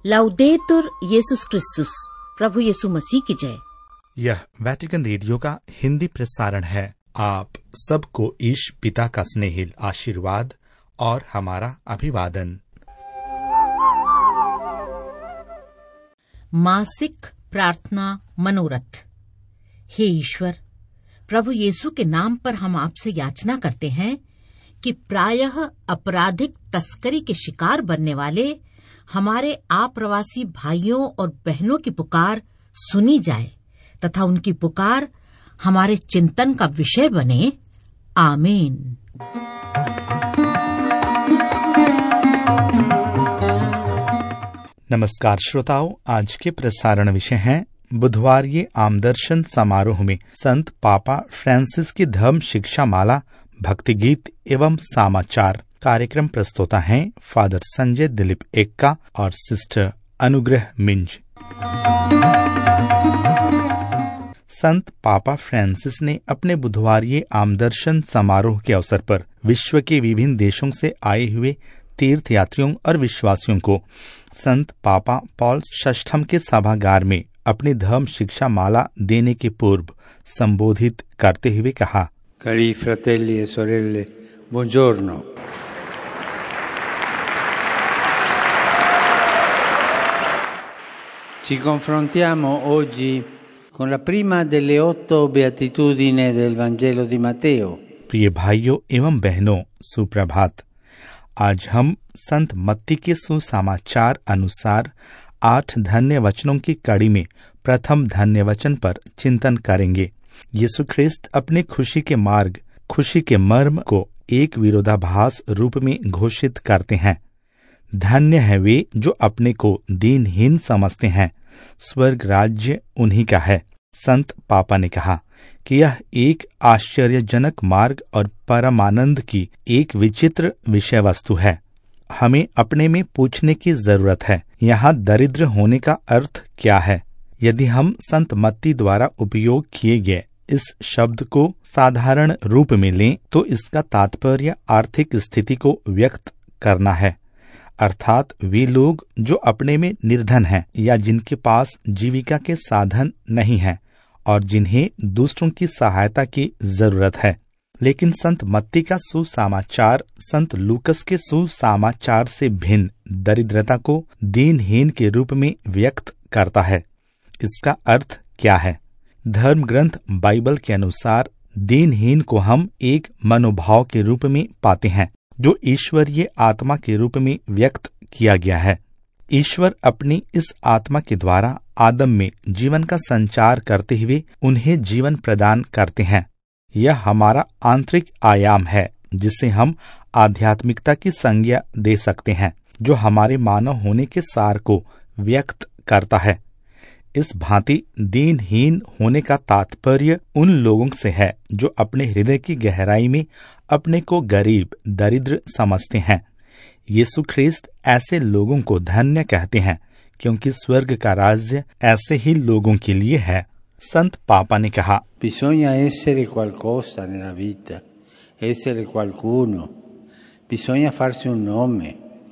लाउदेतुर येसुस क्रिस्तुस, प्रभु यीशु मसीह की जय। यह वेटिकन रेडियो का हिंदी प्रसारण है। आप सबको ईश पिता का स्नेहिल आशीर्वाद और हमारा अभिवादन। मासिक प्रार्थना मनोरथ। हे ईश्वर, प्रभु यीशु के नाम पर हम आपसे याचना करते हैं कि प्रायः आपराधिक तस्करी के शिकार बनने वाले हमारे आप्रवासी भाइयों और बहनों की पुकार सुनी जाए तथा उनकी पुकार हमारे चिंतन का विषय बने। आमीन। नमस्कार श्रोताओं, आज के प्रसारण विषय हैं बुधवार ये आमदर्शन समारोह में संत पापा फ्रांसिस की धर्म शिक्षा माला, भक्ति गीत एवं समाचार। कार्यक्रम प्रस्तोता हैं फादर संजय दिलीप एक्का और सिस्टर अनुग्रह मिंज। संत पापा फ्रांसिस ने अपने बुधवारीय आमदर्शन समारोह के अवसर पर विश्व के विभिन्न देशों से आए हुए तीर्थ यात्रियों और विश्वासियों को संत पापा पॉल VI के सभागार में अपनी धर्म शिक्षा माला देने के पूर्व संबोधित करते हुए कहा, Cari fratelli e sorelle, buongiorno. Ci confrontiamo oggi con la prima delle 8 beatitudini del Vangelo di Matteo. प्रिय भाइयों एवं बहनों, सुप्रभात। आज हम संत मत्ती के सुसमाचार अनुसार 8 धन्य वचनों की कड़ी में प्रथम धन्य वचन पर चिंतन करेंगे। यीशु ख्रिस्त अपने खुशी के मार्ग, खुशी के मर्म को एक विरोधाभास रूप में घोषित करते हैं। धन्य है वे जो अपने को दीनहीन समझते हैं, स्वर्ग राज्य उन्हीं का है। संत पापा ने कहा कि यह एक आश्चर्यजनक मार्ग और परमानंद की एक विचित्र विषय वस्तु है। हमें अपने में पूछने की जरूरत है, यहाँ दरिद्र होने का अर्थ क्या है? यदि हम संत मत्ती द्वारा उपयोग किए गए इस शब्द को साधारण रूप में लें तो इसका तात्पर्य आर्थिक स्थिति को व्यक्त करना है, अर्थात वे लोग जो अपने में निर्धन हैं या जिनके पास जीविका के साधन नहीं हैं और जिन्हें दूसरों की सहायता की जरूरत है। लेकिन संत मत्ती का सुसमाचार संत लूकस के सुसमाचार से भिन्न दरिद्रता को दीनहीन के रूप में व्यक्त करता है। इसका अर्थ क्या है? धर्म ग्रंथ बाइबल के अनुसार दीनहीन को हम एक मनोभाव के रूप में पाते हैं जो ईश्वरीय आत्मा के रूप में व्यक्त किया गया है। ईश्वर अपनी इस आत्मा के द्वारा आदम में जीवन का संचार करते हुए उन्हें जीवन प्रदान करते हैं। यह हमारा आंतरिक आयाम है जिसे हम आध्यात्मिकता की संज्ञा दे सकते हैं, जो हमारे मानव होने के सार को व्यक्त करता है। इस भांति दीनहीन होने का तात्पर्य उन लोगों से है जो अपने हृदय की गहराई में अपने को गरीब, दरिद्र समझते हैं। यीशु ख्रिस्त ऐसे लोगों को धन्य कहते हैं क्योंकि स्वर्ग का राज्य ऐसे ही लोगों के लिए है। संत पापा ने कहा, Bisogna essere qualcosa nella vita, essere qualcuno, bisogna farsi un nome.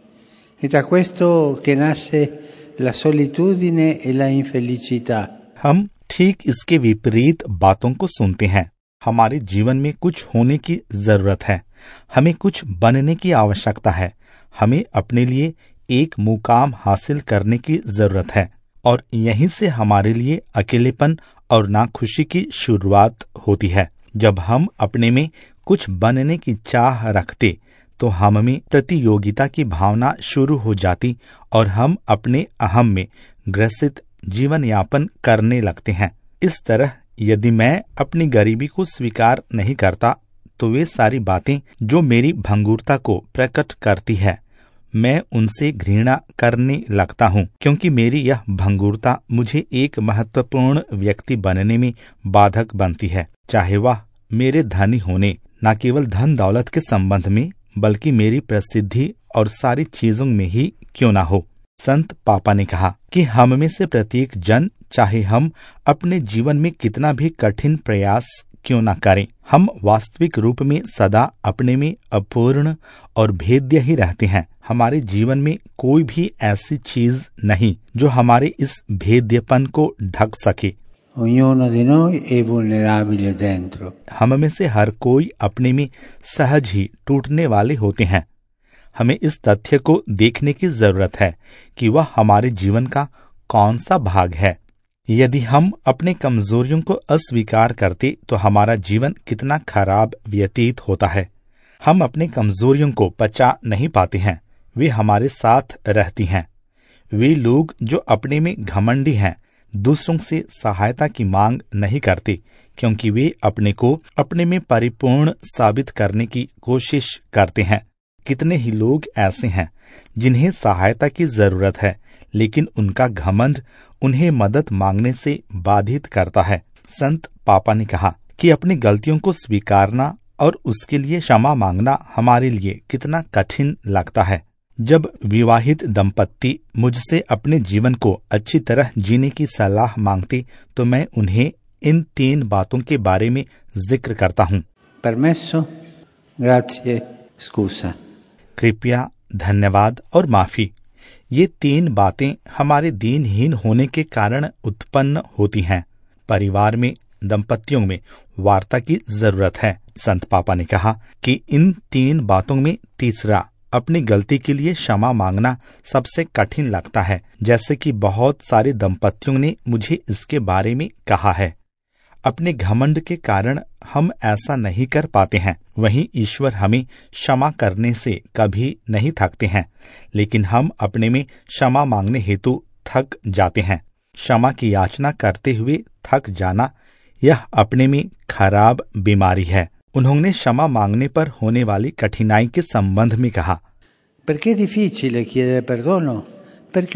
E da questo che nasce la solitudine e la infelicità. हम ठीक इसके विपरीत बातों को सुनते हैं। हमारे जीवन में कुछ होने की जरूरत है, हमें कुछ बनने की आवश्यकता है, हमें अपने लिए एक मुकाम हासिल करने की जरूरत है और यहीं से हमारे लिए अकेलेपन और नाखुशी की शुरुआत होती है। जब हम अपने में कुछ बनने की चाह रखते तो हम में प्रतियोगिता की भावना शुरू हो जाती और हम अपने अहम में ग्रसित जीवन यापन करने लगते हैं। इस तरह यदि मैं अपनी गरीबी को स्वीकार नहीं करता तो वे सारी बातें जो मेरी भंगुरता को प्रकट करती है, मैं उनसे घृणा करने लगता हूँ, क्योंकि मेरी यह भंगुरता मुझे एक महत्वपूर्ण व्यक्ति बनने में बाधक बनती है, चाहे वह मेरे धनी होने, न केवल धन दौलत के संबंध में बल्कि मेरी प्रसिद्धि और सारी चीजों में ही क्यों ना हो। संत पापा ने कहा कि हम में से प्रत्येक जन, चाहे हम अपने जीवन में कितना भी कठिन प्रयास क्यों न करें, हम वास्तविक रूप में सदा अपने में अपूर्ण और भेद्य ही रहते हैं। हमारे जीवन में कोई भी ऐसी चीज नहीं जो हमारे इस भेद्यपन को ढक सके। Ognuno di noi è vulnerabile dentro. हम में से हर कोई अपने में सहज ही टूटने वाले होते हैं। हमें इस तथ्य को देखने की जरूरत है कि वह हमारे जीवन का कौन सा भाग है। यदि हम अपने कमजोरियों को अस्वीकार करते तो हमारा जीवन कितना खराब व्यतीत होता है। हम अपने कमजोरियों को पचा नहीं पाते हैं, वे हमारे साथ रहती हैं। वे लोग जो अपने में घमंडी हैं दूसरों से सहायता की मांग नहीं करते, क्योंकि वे अपने को अपने में परिपूर्ण साबित करने की कोशिश करते हैं। कितने ही लोग ऐसे हैं जिन्हें सहायता की जरूरत है, लेकिन उनका घमंड उन्हें मदद मांगने से बाधित करता है। संत पापा ने कहा कि अपनी गलतियों को स्वीकारना और उसके लिए क्षमा मांगना हमारे लिए कितना कठिन लगता है। जब विवाहित दंपत्ति मुझसे अपने जीवन को अच्छी तरह जीने की सलाह मांगते तो मैं उन्हें इन 3 बातों के बारे में जिक्र करता हूँ। Permesso, grazie, scusa. कृपया, धन्यवाद और माफी। ये 3 बातें हमारे दीनहीन होने के कारण उत्पन्न होती हैं। परिवार में, दंपतियों में वार्ता की जरूरत है। संत पापा ने कहा कि इन 3 बातों में तीसरा, अपनी गलती के लिए क्षमा मांगना, सबसे कठिन लगता है, जैसे कि बहुत सारे दंपतियों ने मुझे इसके बारे में कहा है। अपने घमंड के कारण हम ऐसा नहीं कर पाते हैं। वहीं ईश्वर हमें क्षमा करने से कभी नहीं थकते हैं, लेकिन हम अपने में क्षमा मांगने हेतु थक जाते हैं। क्षमा की याचना करते हुए थक जाना, यह अपने में खराब बीमारी है। उन्होंने क्षमा मांगने पर होने वाली कठिनाई के संबंध में कहा, Perché è difficile chiedere perdono? Perché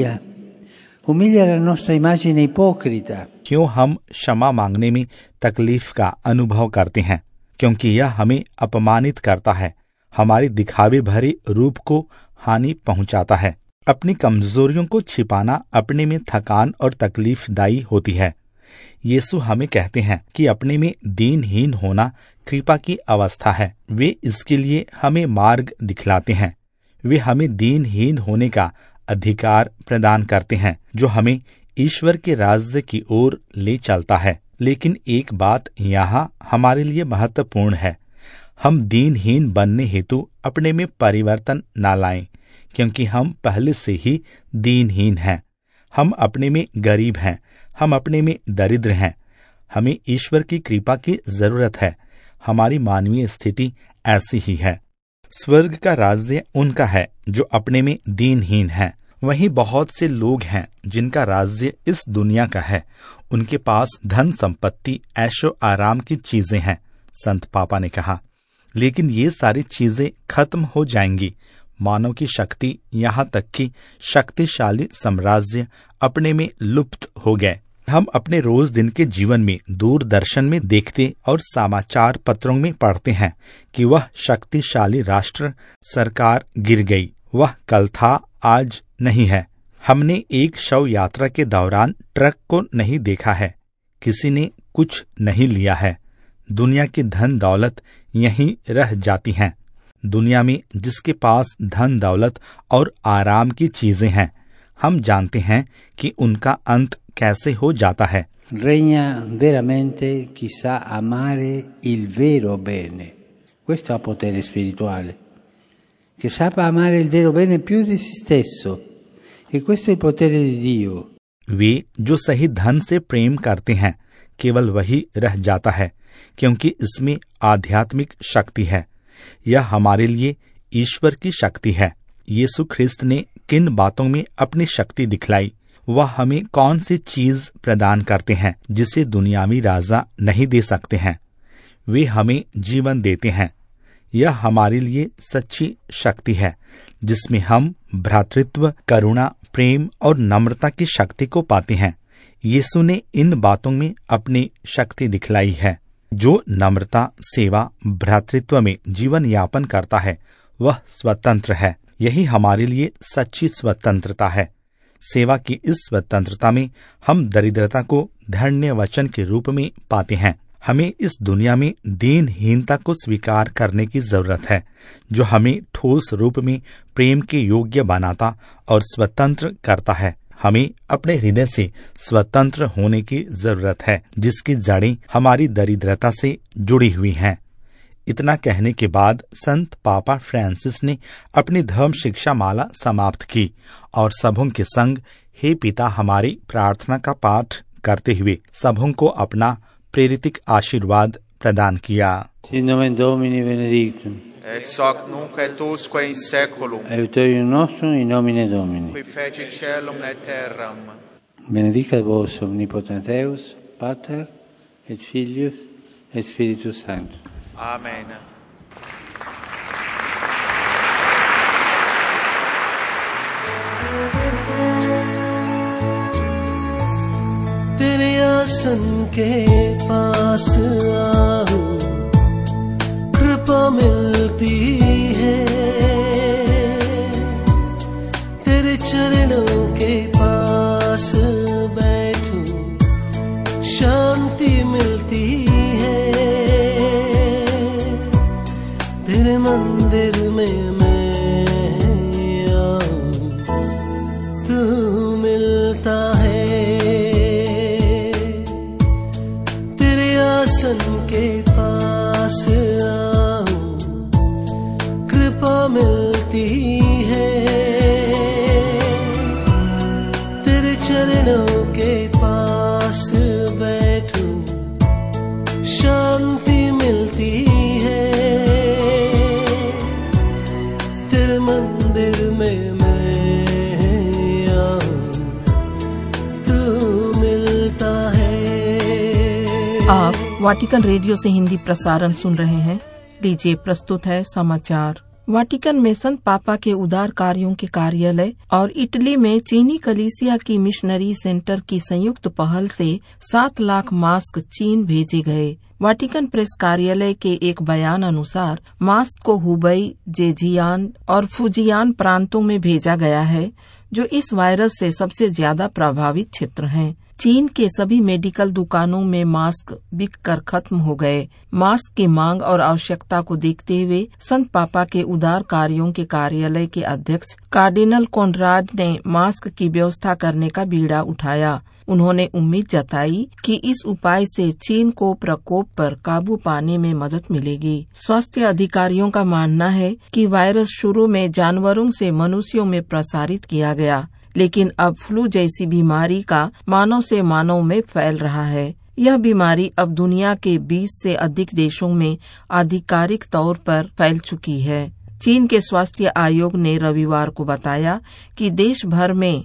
umilia la nostra immagine ipocrita. क्यों हम क्षमा मांगने में तकलीफ का अनुभव करते हैं? क्योंकि यह हमें अपमानित करता है, हमारी दिखावे भरे रूप को हानि पहुंचाता है। अपनी कमजोरियों को छिपाना अपने में थकान और तकलीफदायी होती है। यीशु हमें कहते हैं कि अपने में दीनहीन होना कृपा की अवस्था है। वे इसके लिए हमें मार्ग दिखलाते हैं। वे हमें दीनहीन होने का अधिकार प्रदान करते हैं, जो हमें ईश्वर के राज्य की ओर ले चलता है। लेकिन एक बात यहाँ हमारे लिए महत्वपूर्ण है, हम दीनहीन बनने हेतु अपने में परिवर्तन न लाएं, क्योंकि हम पहले से ही दीनहीन हैं। हम अपने में गरीब हैं, हम अपने में दरिद्र हैं। हमें ईश्वर की कृपा की जरूरत है। हमारी मानवीय स्थिति ऐसी ही है। स्वर्ग का राज्य उनका है जो अपने में दीनहीन है। वहीं बहुत से लोग हैं जिनका राज्य इस दुनिया का है। उनके पास धन संपत्ति, ऐशो आराम की चीजें हैं। संत पापा ने कहा, लेकिन ये सारी चीजें खत्म हो जाएंगी। मानव की शक्ति, यहाँ तक कि शक्तिशाली साम्राज्य अपने में लुप्त हो गए। हम अपने रोज दिन के जीवन में दूरदर्शन में देखते और समाचार पत्रों में पढ़ते हैं कि वह शक्तिशाली राष्ट्र सरकार गिर गई। वह कल था, आज नहीं है। हमने एक शव यात्रा के दौरान ट्रक को नहीं देखा है। किसी ने कुछ नहीं लिया है। दुनिया की धन दौलत यहीं रह जाती हैं। दुनिया में जिसके पास धन दौलत और आराम की चीजें हैं, हम जानते हैं कि उनका अंत कैसे हो जाता है। Regna veramente chi sa amare il vero bene. Questo ha potere spirituale. Che sappia amare il vero bene più di se stesso. E questo è il potere di Dio. वे जो सही धन से प्रेम करते हैं, केवल वही रह जाता है, क्योंकि इसमें आध्यात्मिक शक्ति है। यह हमारे लिए ईश्वर की शक्ति है। यीशु ख्रिस्त ने किन बातों में अपनी शक्ति दिखलाई? वह हमें कौन सी चीज प्रदान करते हैं जिसे दुनियावी राजा नहीं दे सकते हैं? वे हमें जीवन देते हैं। यह हमारे लिए सच्ची शक्ति है, जिसमें हम भ्रातृत्व, करुणा, प्रेम और नम्रता की शक्ति को पाते हैं। यीशु ने इन बातों में अपनी शक्ति दिखलाई है। जो नम्रता, सेवा, भ्रातृत्व में जीवन यापन करता है, वह स्वतंत्र है। यही हमारे लिए सच्ची स्वतंत्रता है। सेवा की इस स्वतंत्रता में हम दरिद्रता को धन्य वचन के रूप में पाते हैं। हमें इस दुनिया में दीनहीनता को स्वीकार करने की जरूरत है, जो हमें ठोस रूप में प्रेम के योग्य बनाता और स्वतंत्र करता है। हमें अपने हृदय से स्वतंत्र होने की जरूरत है, जिसकी जड़ें हमारी दरिद्रता से जुड़ी हुई हैं। इतना कहने के बाद संत पापा फ्रांसिस ने अपनी धर्म शिक्षा माला समाप्त की और सबों के संग हे पिता हमारी प्रार्थना का पाठ करते हुए सबों को अपना प्रेरितिक आशीर्वाद प्रदान किया। Sin nomen Domini benedictum. Ex hoc nunc et usque in seculum. Aiuterium nostrum in nomine Domini. Qui feci caelum et terram. Benedicat vos omnipotens Deus, Pater et Filius et Spiritus Sanctus. Amen. तेरे आसन के पास आऊं, कृपा मिलती है। तेरे चरणों के पास बैठूं, शांति मिलती है। तेरे मंदिर में मैं आऊं, तू मिलता है। के पास आऊं, कृपा मिलती है। तेरे चरणों के पास बैठूं, शांति मिलती है। तेरे मंदिर में मैं आऊं, तू मिलता है। आप वाटिकन रेडियो से हिंदी प्रसारण सुन रहे हैं। लीजिए प्रस्तुत है समाचार। वाटिकन में संत पापा के उदार कार्यों के कार्यालय और इटली में चीनी कलीसिया की मिशनरी सेंटर की संयुक्त पहल से 7 लाख मास्क चीन भेजे गए। वाटिकन प्रेस कार्यालय के एक बयान अनुसार मास्क को हुबई, जेजियान और फुजियान प्रांतों में भेजा गया है, जो इस वायरस से सबसे ज्यादा प्रभावित क्षेत्र हैं। चीन के सभी मेडिकल दुकानों में मास्क बिककर खत्म हो गए। मास्क की मांग और आवश्यकता को देखते हुए संत पापा के उदार कार्यों के कार्यालय के अध्यक्ष कार्डिनल कोनराड ने मास्क की व्यवस्था करने का बीड़ा उठाया। उन्होंने उम्मीद जताई कि इस उपाय से चीन को प्रकोप पर काबू पाने में मदद मिलेगी। स्वास्थ्य अधिकारियों का मानना है कि वायरस शुरू में जानवरों से मनुष्यों में प्रसारित किया गया, लेकिन अब फ्लू जैसी बीमारी का मानव से मानव में फैल रहा है। यह बीमारी अब दुनिया के 20 से अधिक देशों में आधिकारिक तौर पर फैल चुकी है। चीन के स्वास्थ्य आयोग ने रविवार को बताया कि देश भर में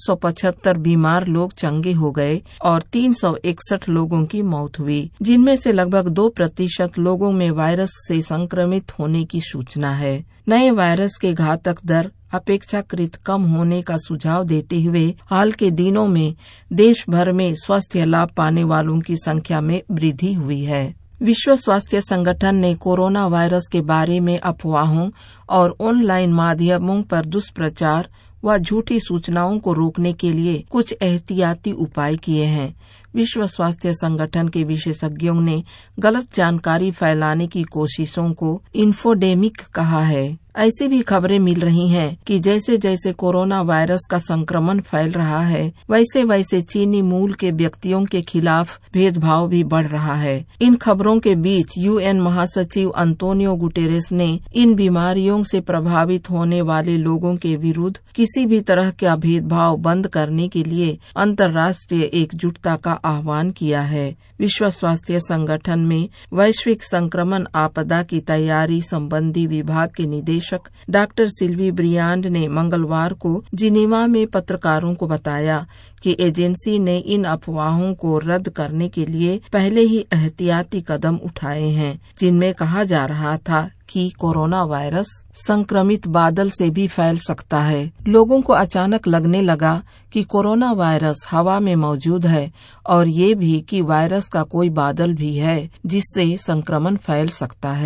475 बीमार लोग चंगे हो गए और 361 लोगों की मौत हुई, जिनमें से लगभग 2% लोगों में वायरस से संक्रमित होने की सूचना है। नए वायरस के घातक दर अपेक्षाकृत कम होने का सुझाव देते हुए हाल के दिनों में देश भर में स्वास्थ्य लाभ पाने वालों की संख्या में वृद्धि हुई है। विश्व स्वास्थ्य संगठन ने कोरोना वायरस के बारे में अफवाहों और ऑनलाइन माध्यमों पर दुष्प्रचार व झूठी सूचनाओं को रोकने के लिए कुछ एहतियाती उपाय किए हैं। विश्व स्वास्थ्य संगठन के विशेषज्ञों ने गलत जानकारी फैलाने की कोशिशों को इन्फोडेमिक कहा है। ऐसी भी खबरें मिल रही हैं कि जैसे जैसे कोरोना वायरस का संक्रमण फैल रहा है, वैसे वैसे चीनी मूल के व्यक्तियों के खिलाफ भेदभाव भी बढ़ रहा है। इन खबरों के बीच यूएन महासचिव अंतोनियो गुटेरेस ने इन बीमारियों से प्रभावित होने वाले लोगों के विरुद्ध किसी भी तरह का भेदभाव बंद करने के लिए अंतर्राष्ट्रीय एकजुटता का आह्वान किया है। विश्व स्वास्थ्य संगठन में वैश्विक संक्रमण आपदा की तैयारी संबंधी विभाग के निदेशक डॉक्टर सिल्वी ब्रियांड ने मंगलवार को जिनेवा में पत्रकारों को बताया कि एजेंसी ने इन अफवाहों को रद्द करने के लिए पहले ही एहतियाती कदम उठाए हैं, जिनमें कहा जा रहा था कि कोरोना वायरस संक्रमित बादल से भी फैल सकता है। लोगों को अचानक लगने लगा कि कोरोना वायरस हवा में मौजूद है और ये भी कि वायरस का कोई बादल भी है जिससे संक्रमण फैल सकता है।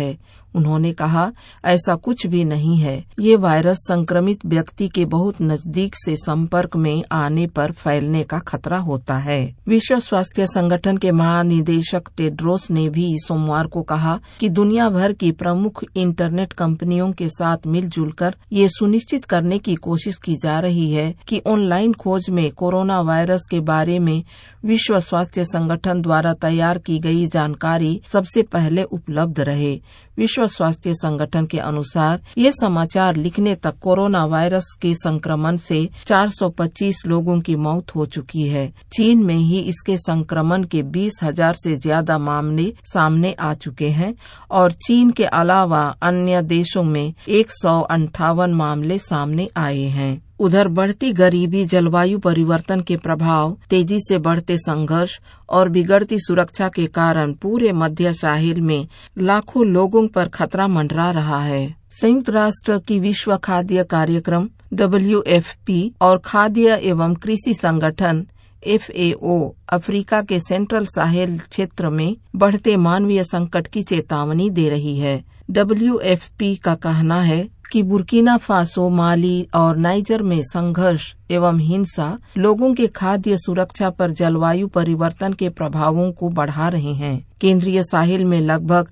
उन्होंने कहा, ऐसा कुछ भी नहीं है। ये वायरस संक्रमित व्यक्ति के बहुत नजदीक से संपर्क में आने पर फैलने का खतरा होता है। विश्व स्वास्थ्य संगठन के महानिदेशक टेड्रोस ने भी सोमवार को कहा कि दुनिया भर की प्रमुख इंटरनेट कंपनियों के साथ मिलजुल कर ये सुनिश्चित करने की कोशिश की जा रही है कि ऑनलाइन खोज में कोरोना वायरस के बारे में विश्व स्वास्थ्य संगठन द्वारा तैयार की गई जानकारी सबसे पहले उपलब्ध रहे। विश्व स्वास्थ्य संगठन के अनुसार ये समाचार लिखने तक कोरोना वायरस के संक्रमण से 425 लोगों की मौत हो चुकी है। चीन में ही इसके संक्रमण के 20,000 से ज्यादा मामले सामने आ चुके हैं और चीन के अलावा अन्य देशों में 158 मामले सामने आए हैं। उधर बढ़ती गरीबी, जलवायु परिवर्तन के प्रभाव, तेजी से बढ़ते संघर्ष और बिगड़ती सुरक्षा के कारण पूरे मध्य साहिल में लाखों लोगों पर खतरा मंडरा रहा है। संयुक्त राष्ट्र की विश्व खाद्य कार्यक्रम WFP और खाद्य एवं कृषि संगठन FAO अफ्रीका के सेंट्रल साहेल क्षेत्र में बढ़ते मानवीय संकट की चेतावनी दे रही है। WFP का कहना है कि बुर्किना फासो, माली और नाइजर में संघर्ष एवं हिंसा लोगों के खाद्य सुरक्षा पर जलवायु परिवर्तन के प्रभावों को बढ़ा रहे हैं। केंद्रीय साहिल में लगभग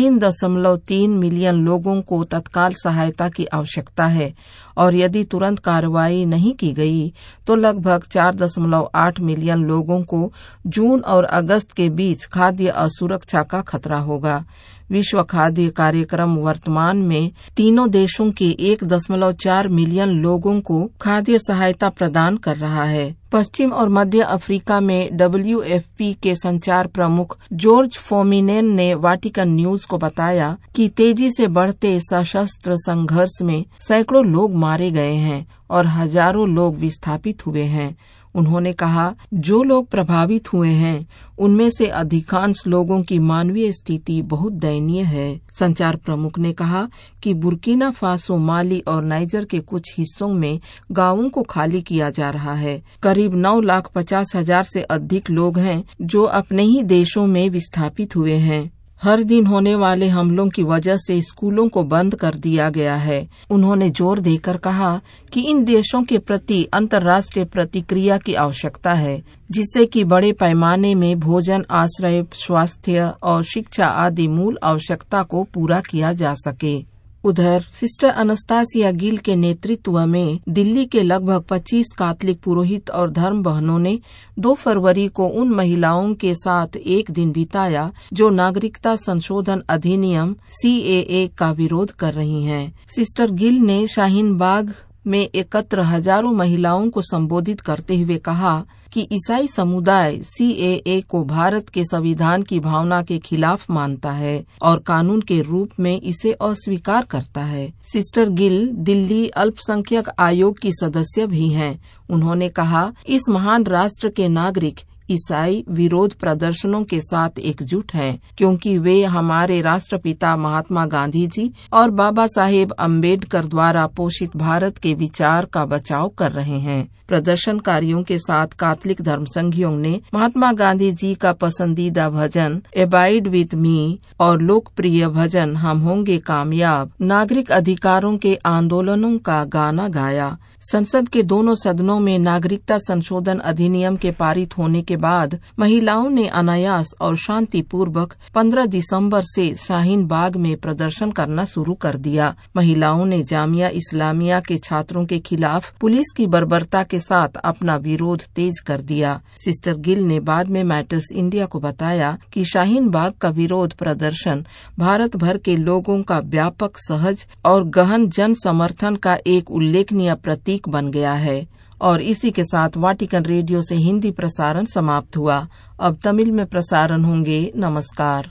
3.3 मिलियन लोगों को तत्काल सहायता की आवश्यकता है और यदि तुरंत कार्रवाई नहीं की गई तो लगभग 4.8 मिलियन लोगों को जून और अगस्त के बीच खाद्य असुरक्षा का खतरा होगा। विश्व खाद्य कार्यक्रम वर्तमान में तीनों देशों के 1.4 मिलियन लोगों को खाद्य सहायता प्रदान कर रहा है। पश्चिम और मध्य अफ्रीका में WFP के संचार प्रमुख जॉर्ज फोमिनेन ने वाटिकन न्यूज को बताया कि तेजी से बढ़ते सशस्त्र संघर्ष में सैकड़ों लोग मारे गए हैं और हजारों लोग विस्थापित हुए हैं। उन्होंने कहा, जो लोग प्रभावित हुए हैं उनमें से अधिकांश लोगों की मानवीय स्थिति बहुत दयनीय है। संचार प्रमुख ने कहा कि बुर्किना फासो, माली और नाइजर के कुछ हिस्सों में गांवों को खाली किया जा रहा है। करीब 9,50,000 से अधिक लोग हैं जो अपने ही देशों में विस्थापित हुए हैं। हर दिन होने वाले हमलों की वजह से स्कूलों को बंद कर दिया गया है। उन्होंने जोर देकर कहा कि इन देशों के प्रति अंतर्राष्ट्रीय प्रतिक्रिया की आवश्यकता है, जिससे कि बड़े पैमाने में भोजन, आश्रय, स्वास्थ्य और शिक्षा आदि मूल आवश्यकता को पूरा किया जा सके। उधर सिस्टर अनस्तासिया गिल के नेतृत्व में दिल्ली के लगभग 25 कैथोलिक पुरोहित और धर्म बहनों ने 2 फरवरी को उन महिलाओं के साथ एक दिन बिताया जो नागरिकता संशोधन अधिनियम CAA का विरोध कर रही हैं। सिस्टर गिल ने शाहीन बाग में एकत्र हजारों महिलाओं को संबोधित करते हुए कहा कि ईसाई समुदाय CAA को भारत के संविधान की भावना के खिलाफ मानता है और कानून के रूप में इसे अस्वीकार करता है। सिस्टर गिल दिल्ली अल्पसंख्यक आयोग की सदस्य भी हैं। उन्होंने कहा, इस महान राष्ट्र के नागरिक ईसाई विरोध प्रदर्शनों के साथ एकजुट हैं, क्योंकि वे हमारे राष्ट्रपिता महात्मा गांधी जी और बाबा साहेब अम्बेडकर द्वारा पोषित भारत के विचार का बचाव कर रहे हैं। प्रदर्शनकारियों के साथ कैथोलिक धर्मसंघियों ने महात्मा गांधी जी का पसंदीदा भजन एबाइड विद मी और लोकप्रिय भजन हम होंगे कामयाब, नागरिक अधिकारों के आंदोलनों का गाना गाया। संसद के दोनों सदनों में नागरिकता संशोधन अधिनियम के पारित होने के बाद महिलाओं ने अनायास और शांतिपूर्वक 15 दिसंबर से शाहीन बाग में प्रदर्शन करना शुरू कर दिया। महिलाओं ने जामिया इस्लामिया के छात्रों के खिलाफ पुलिस की बर्बरता के साथ अपना विरोध तेज कर दिया। सिस्टर गिल ने बाद में मैटर्स इंडिया को बताया कि शाहीन बाग का विरोध प्रदर्शन भारत भर के लोगों का व्यापक, सहज और गहन जन समर्थन का एक उल्लेखनीय प्रतीक बन गया है। और इसी के साथ वाटिकन रेडियो से हिंदी प्रसारण समाप्त हुआ। अब तमिल में प्रसारण होंगे। नमस्कार।